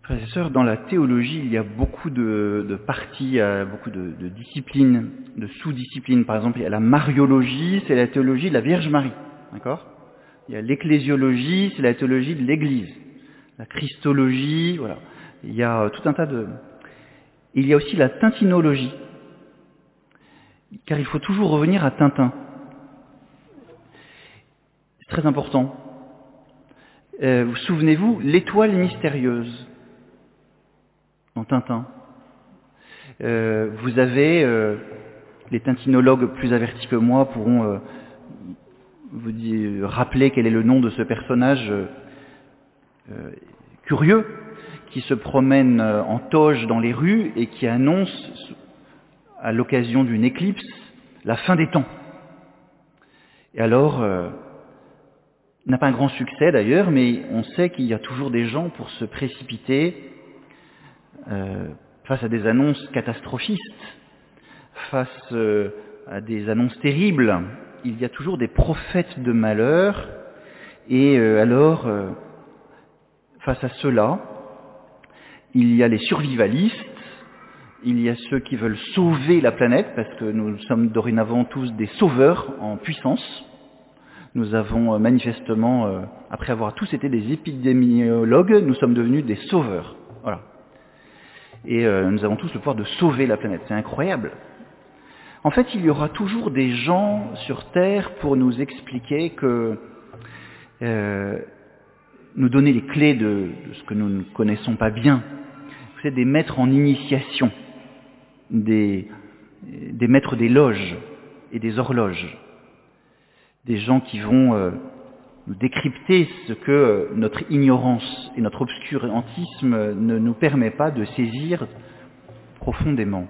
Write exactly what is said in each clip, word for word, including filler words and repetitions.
Frères et sœurs, dans la théologie, il y a beaucoup de, de parties, il y a beaucoup de, de disciplines, de sous-disciplines. Par exemple, il y a la mariologie, c'est la théologie de la Vierge Marie. D'accord ? Il y a l'ecclésiologie, c'est la théologie de l'Église. La christologie, voilà. Il y a tout un tas de... Il y a aussi la tintinologie. Car il faut toujours revenir à Tintin. C'est très important. Euh, vous souvenez-vous, l'étoile mystérieuse dans Tintin. Euh, vous avez, euh, les tintinologues plus avertis que moi pourront euh, vous dire, rappeler quel est le nom de ce personnage euh, euh, curieux qui se promène euh, en toge dans les rues et qui annonce, à l'occasion d'une éclipse, la fin des temps. Et alors, euh, il n'a pas un grand succès d'ailleurs, mais on sait qu'il y a toujours des gens pour se précipiter euh, face à des annonces catastrophistes, face euh, à des annonces terribles. Il y a toujours des prophètes de malheur, et euh, alors, euh, face à cela, il y a les survivalistes, il y a ceux qui veulent sauver la planète, parce que nous sommes dorénavant tous des sauveurs en puissance. Nous avons euh, manifestement, euh, après avoir tous été des épidémiologues, nous sommes devenus des sauveurs. Voilà. Et euh, nous avons tous le pouvoir de sauver la planète. C'est incroyable. En fait, il y aura toujours des gens sur Terre pour nous expliquer que euh, nous donner les clés de, de ce que nous ne connaissons pas bien. C'est des maîtres en initiation, des, des maîtres des loges et des horloges, des gens qui vont euh, nous décrypter ce que notre ignorance et notre obscurantisme ne nous permet pas de saisir profondément.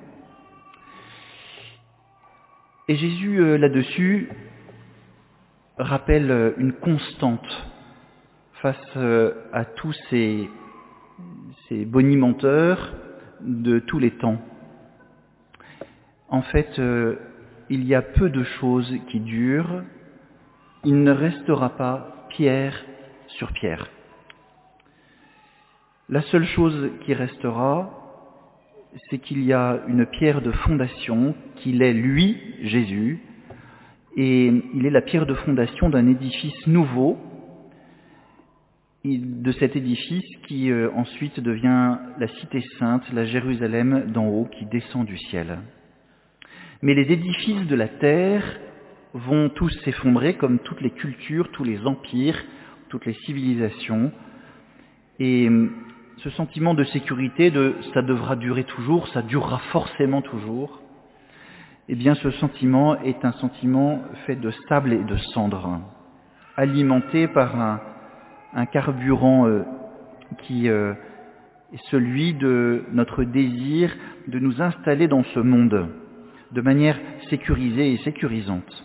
Et Jésus, euh, là-dessus, rappelle euh, une constante face euh, à tous ces, ces bonimenteurs de tous les temps. En fait, euh, il y a peu de choses qui durent. Il ne restera pas pierre sur pierre. La seule chose qui restera, c'est qu'il y a une pierre de fondation, qu'il est lui, Jésus, et il est la pierre de fondation d'un édifice nouveau, de cet édifice qui euh, ensuite devient la cité sainte, la Jérusalem d'en haut qui descend du ciel. Mais les édifices de la terre vont tous s'effondrer comme toutes les cultures, tous les empires, toutes les civilisations. Et ce sentiment de sécurité, de « ça devra durer toujours, ça durera forcément toujours », eh bien ce sentiment est un sentiment fait de sable et de cendres, alimenté par un, un carburant euh, qui euh, est celui de notre désir de nous installer dans ce monde de manière sécurisée et sécurisante.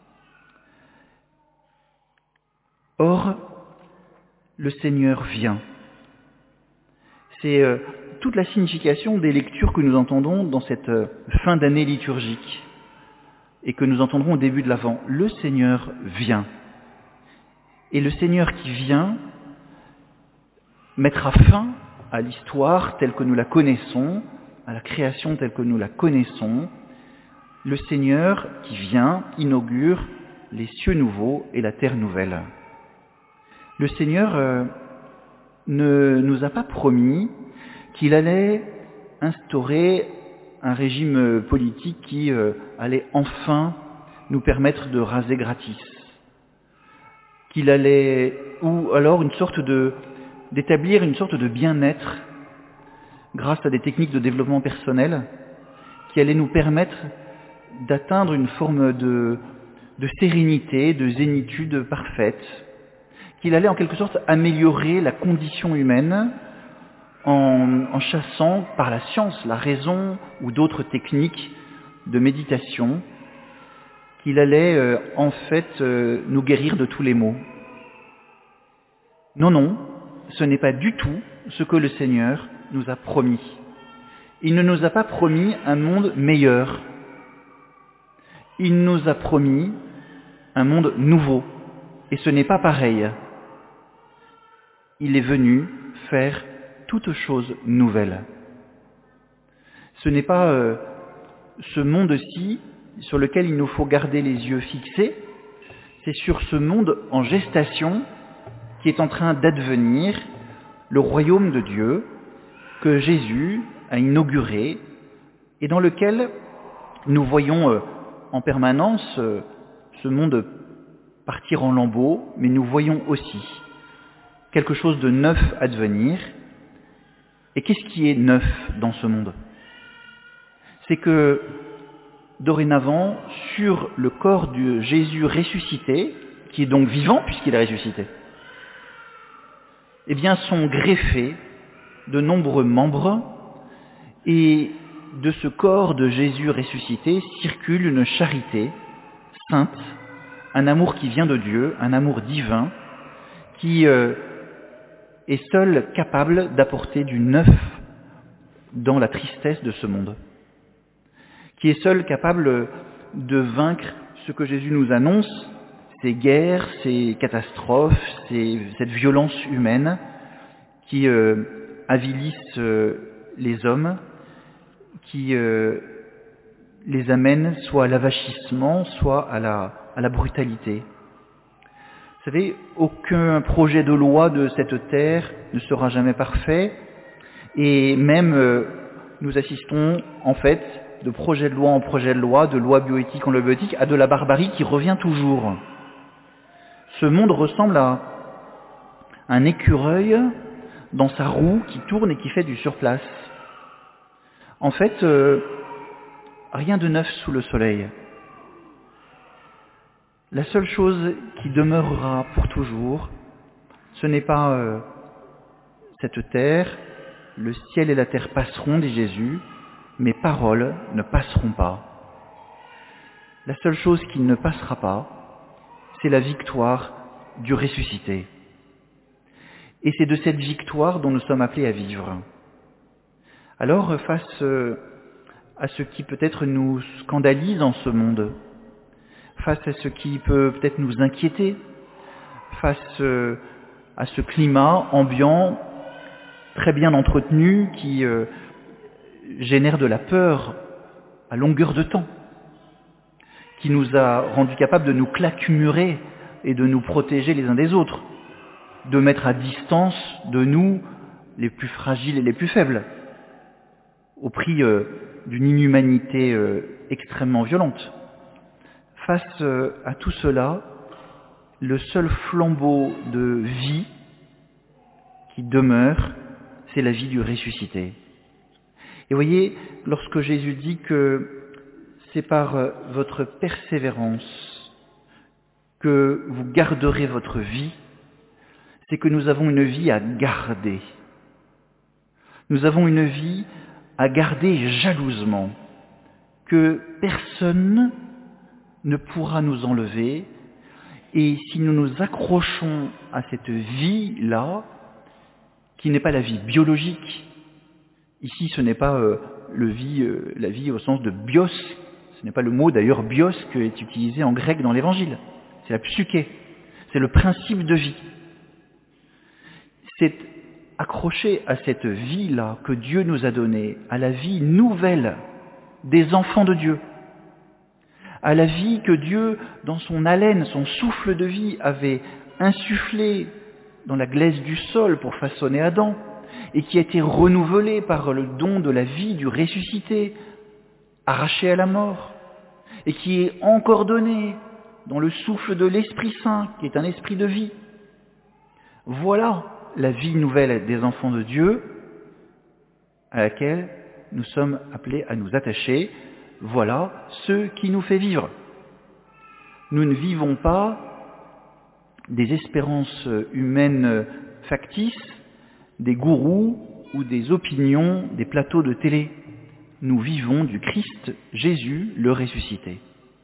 Or, le Seigneur vient. C'est euh, toute la signification des lectures que nous entendons dans cette euh, fin d'année liturgique et que nous entendrons au début de l'Avent. Le Seigneur vient. Et le Seigneur qui vient mettra fin à l'histoire telle que nous la connaissons, à la création telle que nous la connaissons. Le Seigneur qui vient inaugure les cieux nouveaux et la terre nouvelle. Le Seigneur euh, ne nous a pas promis qu'il allait instaurer un régime politique qui euh, allait enfin nous permettre de raser gratis, qu'il allait, ou alors une sorte de, d'établir une sorte de bien-être grâce à des techniques de développement personnel qui allaient nous permettre d'atteindre une forme de, de sérénité, de zénitude parfaite, qu'il allait en quelque sorte améliorer la condition humaine en, en chassant par la science, la raison ou d'autres techniques de méditation, qu'il allait euh, en fait euh, nous guérir de tous les maux. Non, non, ce n'est pas du tout ce que le Seigneur nous a promis. Il ne nous a pas promis un monde meilleur. Il nous a promis un monde nouveau. Et ce n'est pas pareil. Il est venu faire toute chose nouvelle. Ce n'est pas euh, ce monde-ci sur lequel il nous faut garder les yeux fixés, c'est sur ce monde en gestation qui est en train d'advenir, le royaume de Dieu que Jésus a inauguré et dans lequel nous voyons euh, en permanence euh, ce monde partir en lambeaux, mais nous voyons aussi quelque chose de neuf advenir. Et qu'est-ce qui est neuf dans ce monde ? C'est que dorénavant, sur le corps de Jésus ressuscité, qui est donc vivant puisqu'il est ressuscité, eh bien sont greffés de nombreux membres et de ce corps de Jésus ressuscité circule une charité sainte, un amour qui vient de Dieu, un amour divin, qui euh, est seul capable d'apporter du neuf dans la tristesse de ce monde, qui est seul capable de vaincre ce que Jésus nous annonce, ces guerres, ces catastrophes, ces, cette violence humaine qui euh, avilissent euh, les hommes, qui euh, les amènent soit à l'avachissement, soit à la, à la brutalité. Vous savez, aucun projet de loi de cette terre ne sera jamais parfait, et même euh, nous assistons en fait de projet de loi en projet de loi, de loi bioéthique en loi bioéthique, à de la barbarie qui revient toujours. Ce monde ressemble à un écureuil dans sa roue qui tourne et qui fait du surplace. En fait, euh, rien de neuf sous le soleil. La seule chose qui demeurera pour toujours, ce n'est pas euh, cette terre, le ciel et la terre passeront, dit Jésus, mes paroles ne passeront pas. La seule chose qui ne passera pas, c'est la victoire du ressuscité. Et c'est de cette victoire dont nous sommes appelés à vivre. Alors, face à ce qui peut-être nous scandalise en ce monde, face à ce qui peut peut-être nous inquiéter, face à ce climat ambiant très bien entretenu qui euh, génère de la peur à longueur de temps, qui nous a rendus capables de nous claquemurer et de nous protéger les uns des autres, de mettre à distance de nous les plus fragiles et les plus faibles, au prix euh, d'une inhumanité euh, extrêmement violente. Face euh, à tout cela, le seul flambeau de vie qui demeure, c'est la vie du ressuscité. Et voyez, lorsque Jésus dit que c'est par euh, votre persévérance que vous garderez votre vie, c'est que nous avons une vie à garder. Nous avons une vie à garder jalousement, que personne ne pourra nous enlever. Et si nous nous accrochons à cette vie-là, qui n'est pas la vie biologique, ici ce n'est pas euh, le vie, euh, la vie au sens de bios, ce n'est pas le mot d'ailleurs bios qui est utilisé en grec dans l'Évangile, c'est la psyché, c'est le principe de vie. C'est accroché à cette vie-là que Dieu nous a donnée, à la vie nouvelle des enfants de Dieu, à la vie que Dieu, dans son haleine, son souffle de vie, avait insufflé dans la glaise du sol pour façonner Adam, et qui a été renouvelée par le don de la vie du ressuscité, arraché à la mort, et qui est encore donnée dans le souffle de l'Esprit Saint, qui est un esprit de vie. Voilà la vie nouvelle des enfants de Dieu à laquelle nous sommes appelés à nous attacher. Voilà ce qui nous fait vivre. Nous ne vivons pas des espérances humaines factices, des gourous ou des opinions des plateaux de télé. Nous vivons du Christ Jésus, le ressuscité.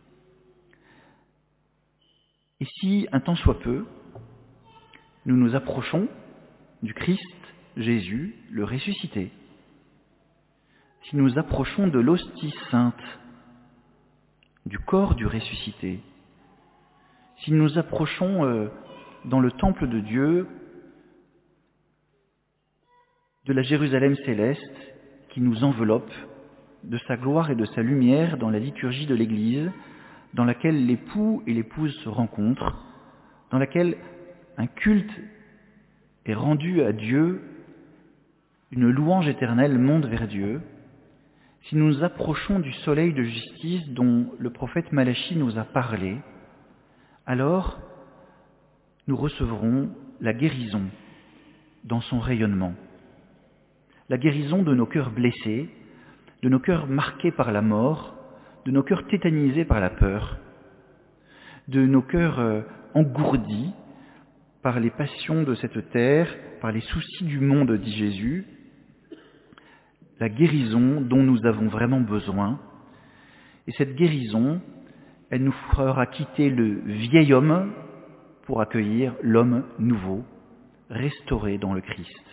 Et si, un temps soit peu, nous nous approchons du Christ Jésus, le ressuscité, si nous approchons de l'hostie sainte, du corps du ressuscité, si nous approchons euh, dans le temple de Dieu de la Jérusalem céleste qui nous enveloppe, de sa gloire et de sa lumière dans la liturgie de l'Église, dans laquelle l'époux et l'épouse se rencontrent, dans laquelle un culte est rendu à Dieu, une louange éternelle monte vers Dieu, si nous nous approchons du soleil de justice dont le prophète Malachie nous a parlé, alors nous recevrons la guérison dans son rayonnement. La guérison de nos cœurs blessés, de nos cœurs marqués par la mort, de nos cœurs tétanisés par la peur, de nos cœurs euh, engourdis par les passions de cette terre, par les soucis du monde, dit Jésus, la guérison dont nous avons vraiment besoin. Et cette guérison, elle nous fera quitter le vieil homme pour accueillir l'homme nouveau, restauré dans le Christ.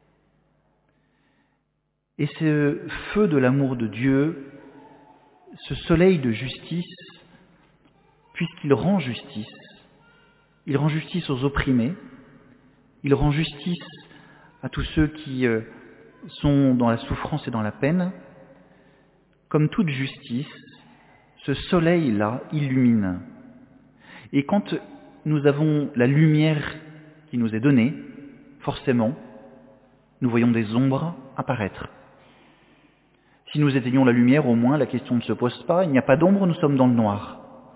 Et ce feu de l'amour de Dieu, ce soleil de justice, puisqu'il rend justice, il rend justice aux opprimés, il rend justice à tous ceux qui euh, sont dans la souffrance et dans la peine. Comme toute justice, ce soleil-là illumine. Et quand nous avons la lumière qui nous est donnée, forcément, nous voyons des ombres apparaître. Si nous éteignons la lumière, au moins, la question ne se pose pas. Il n'y a pas d'ombre, nous sommes dans le noir.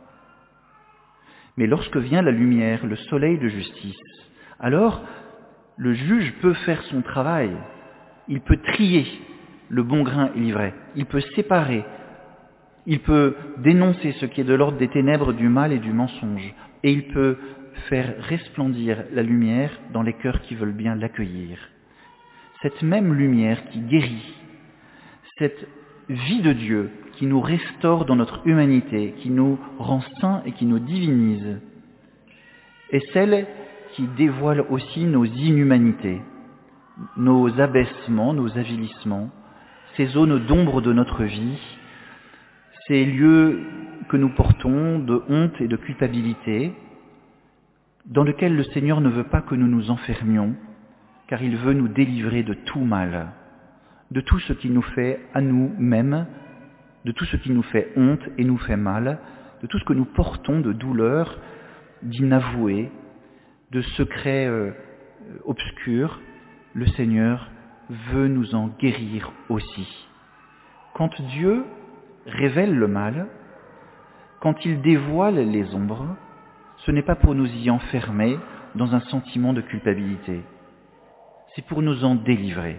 Mais lorsque vient la lumière, le soleil de justice, alors le juge peut faire son travail. Il peut trier le bon grain et l'ivraie. Il peut séparer. Il peut dénoncer ce qui est de l'ordre des ténèbres, du mal et du mensonge. Et il peut faire resplendir la lumière dans les cœurs qui veulent bien l'accueillir. Cette même lumière qui guérit, cette vie de Dieu qui nous restaure dans notre humanité, qui nous rend saints et qui nous divinise, est celle qui dévoile aussi nos inhumanités, nos abaissements, nos avilissements, ces zones d'ombre de notre vie, ces lieux que nous portons de honte et de culpabilité, dans lesquels le Seigneur ne veut pas que nous nous enfermions, car il veut nous délivrer de tout mal, de tout ce qui nous fait à nous-mêmes, de tout ce qui nous fait honte et nous fait mal, de tout ce que nous portons de douleur, d'inavoué, de secrets euh, obscurs. Le Seigneur veut nous en guérir aussi. Quand Dieu révèle le mal, quand il dévoile les ombres, ce n'est pas pour nous y enfermer dans un sentiment de culpabilité. C'est pour nous en délivrer.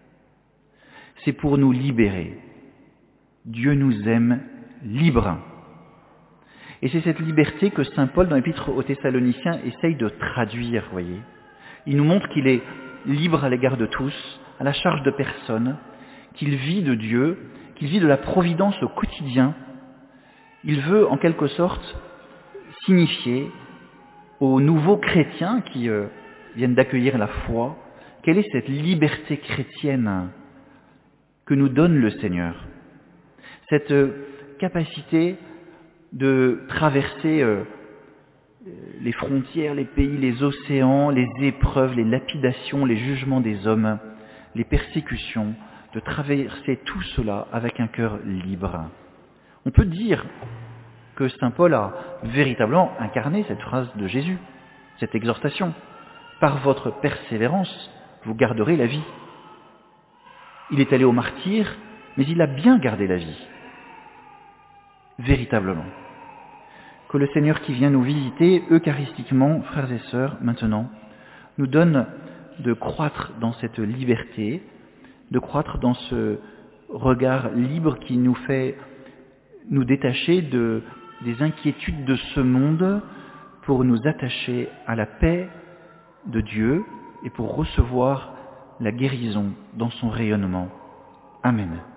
C'est pour nous libérer. Dieu nous aime libres. Et c'est cette liberté que saint Paul, dans l'Épître aux Thessaloniciens, essaye de traduire, voyez. Il nous montre qu'il est libre à l'égard de tous, à la charge de personne, qu'il vit de Dieu, qu'il vit de la providence au quotidien. Il veut, en quelque sorte, signifier aux nouveaux chrétiens qui euh, viennent d'accueillir la foi, quelle est cette liberté chrétienne que nous donne le Seigneur. Cette euh, capacité de traverser euh, les frontières, les pays, les océans, les épreuves, les lapidations, les jugements des hommes, les persécutions, de traverser tout cela avec un cœur libre. On peut dire que saint Paul a véritablement incarné cette phrase de Jésus, cette exhortation. Par votre persévérance, vous garderez la vie. Il est allé au martyre, mais il a bien gardé la vie. Véritablement. Que le Seigneur qui vient nous visiter eucharistiquement, frères et sœurs, maintenant, nous donne de croître dans cette liberté, de croître dans ce regard libre qui nous fait nous détacher de, des inquiétudes de ce monde pour nous attacher à la paix de Dieu et pour recevoir la guérison dans son rayonnement. Amen.